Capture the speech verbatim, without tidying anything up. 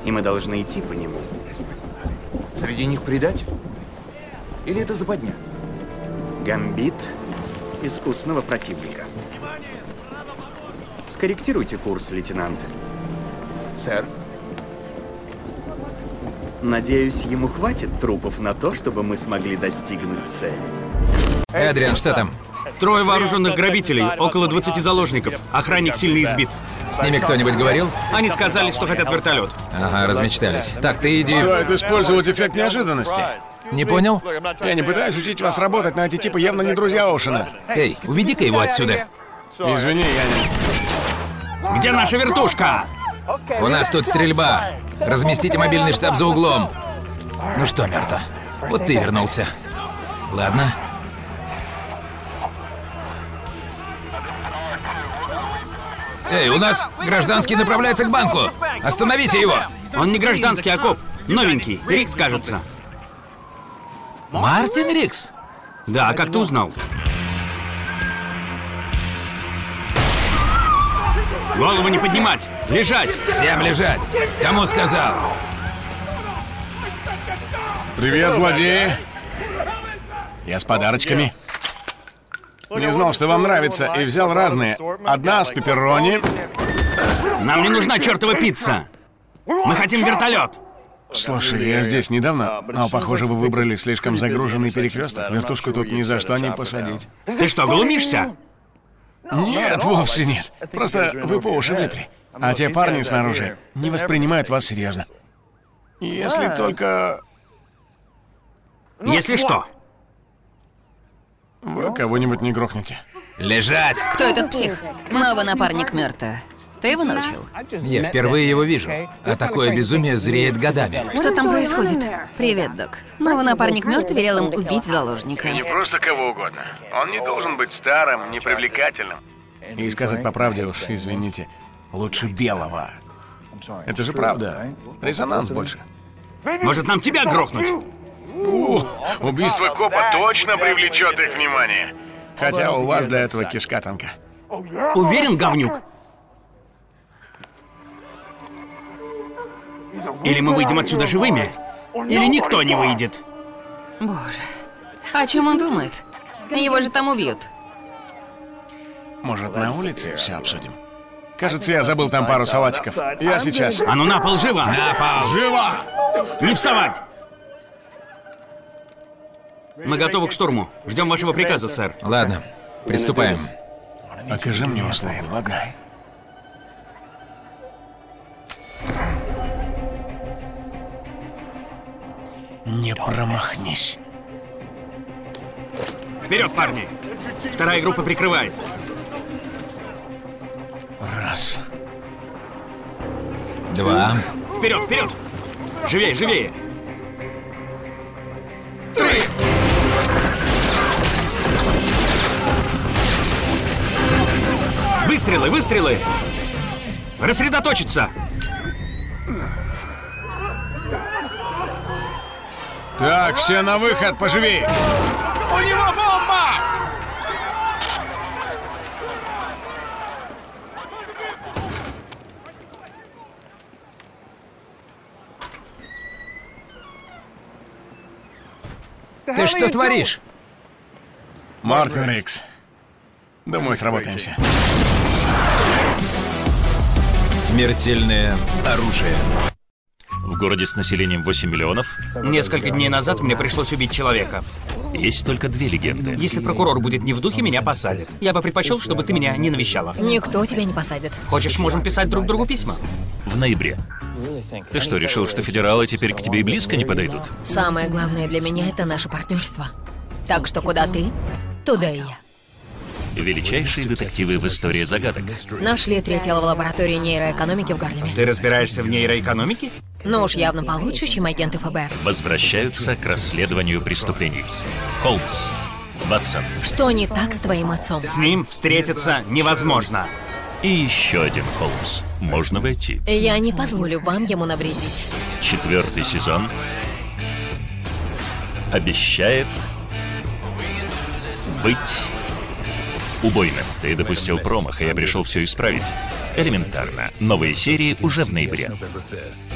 и мы должны идти по нему. Среди них предатель? Или это западня? Гамбит искусного противника. Скорректируйте курс, лейтенант. Сэр? Надеюсь, ему хватит трупов на то, чтобы мы смогли достигнуть цели. Эдриан, что там? Трое вооруженных грабителей, около двадцати заложников. Охранник сильно избит. С ними кто-нибудь говорил? Они сказали, что хотят вертолет. Ага, размечтались. Так, ты иди... Стоит использовать эффект неожиданности. Не понял? Я не пытаюсь учить вас работать, но эти типы явно не друзья Оушена. Эй, уведи-ка его отсюда. Извини, я не... Где наша вертушка? У нас тут стрельба. Разместите мобильный штаб за углом. Ну что, Мерта, вот ты вернулся. Ладно. Эй, у нас гражданский направляется к банку. Остановите его. Он не гражданский, а коп. Новенький. Рикс, кажется. Мартин Рикс? Да, как ты узнал? Голову не поднимать! Лежать! Всем лежать! Кому сказал? Привет, злодеи! Я с подарочками. Не знал, что вам нравится, и взял разные. Одна с пепперони. Нам не нужна чертова пицца! Мы хотим вертолет! Слушай, я здесь недавно, но, похоже, вы выбрали слишком загруженный перекресток. Вертушку тут ни за что не посадить. Ты что, глумишься? Нет, вовсе нет. Просто вы по уши влипли. А те парни снаружи не воспринимают вас серьезно. Если только... Если что? Вы кого-нибудь не грохнете. Лежать! Кто этот псих? Новый напарник Мерта. Ты его научил? Я впервые его вижу. А такое безумие зреет годами. Что там происходит? Привет, док. Новый напарник Мерта велел им убить заложника. И не просто кого угодно. Он не должен быть старым, непривлекательным. И сказать по правде уж, извините, лучше белого. Это же правда. Резонанс больше. Может, нам тебя грохнуть? У, убийство копа точно привлечет их внимание. Хотя у вас для этого кишка тонка. Уверен, говнюк? Или мы выйдем отсюда живыми, или никто не выйдет. Боже, о чем он думает? Его же там убьют. Может, на улице все обсудим? Кажется, я забыл там пару салатиков. Я сейчас. А ну на пол, живо! На пол! Живо! Не вставать! Мы готовы к штурму. Ждем вашего приказа, сэр. Ладно, приступаем. Окажи мне услугу, ладно? Не промахнись. Вперед, парни! Вторая группа прикрывает. Раз. Два. Вперед, вперед! Живее, живее! Три. Выстрелы, выстрелы! Рассредоточиться! Так, все на выход, поживее! У него бомба! Ты что творишь? Мартин Рикс. Думаю, сработаемся. Смертельное оружие. В городе с населением восемь миллионов Несколько дней назад мне пришлось убить человека. есть только две легенды. Если прокурор будет не в духе, меня посадят. Я бы предпочел, чтобы ты меня не навещала. Никто тебя не посадит. Хочешь, можем писать друг другу письма? В ноябре. Ты что, решил, что федералы теперь к тебе и близко не подойдут? Самое главное для меня — это наше партнерство. Так что куда ты, туда и я. Величайшие детективы в истории загадок. Нашли три тела в лаборатории нейроэкономики в Гарлеме. Ты разбираешься в нейроэкономике? Ну уж явно получше, чем агенты ФБР. Возвращаются к расследованию преступлений. Холмс, Ватсон Что не так с твоим отцом? С ним встретиться невозможно. и еще один Холмс. Можно войти. Я не позволю вам ему навредить. Четвертый сезон обещает быть убойным. Ты допустил промах, и я пришел все исправить. Элементарно. Новые серии уже в ноябре.